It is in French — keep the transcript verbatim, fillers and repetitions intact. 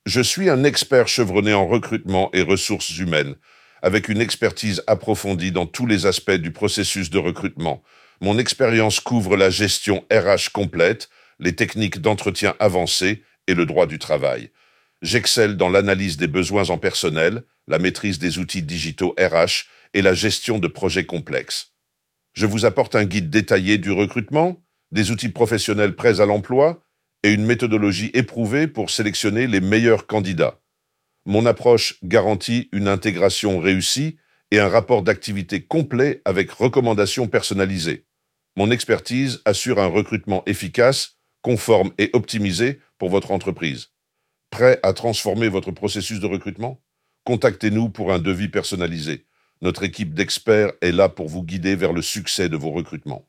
Je suis un expert chevronné en recrutement et ressources humaines, avec une expertise approfondie dans tous les aspects du processus de recrutement. Mon expérience couvre la gestion R H complète, les techniques d'entretien avancées et le droit du travail. J'excelle dans l'analyse des besoins en personnel, la maîtrise des outils digitaux R H et la gestion de projets complexes. Je vous apporte un guide détaillé du recrutement, des outils professionnels prêts à l'emploi et une méthodologie éprouvée pour sélectionner les meilleurs candidats. Mon approche garantit une intégration réussie et un rapport d'activité complet avec recommandations personnalisées. Mon expertise assure un recrutement efficace, conforme et optimisé pour votre entreprise. Prêt à transformer votre processus de recrutement? Contactez-nous pour un devis personnalisé. Notre équipe d'experts est là pour vous guider vers le succès de vos recrutements.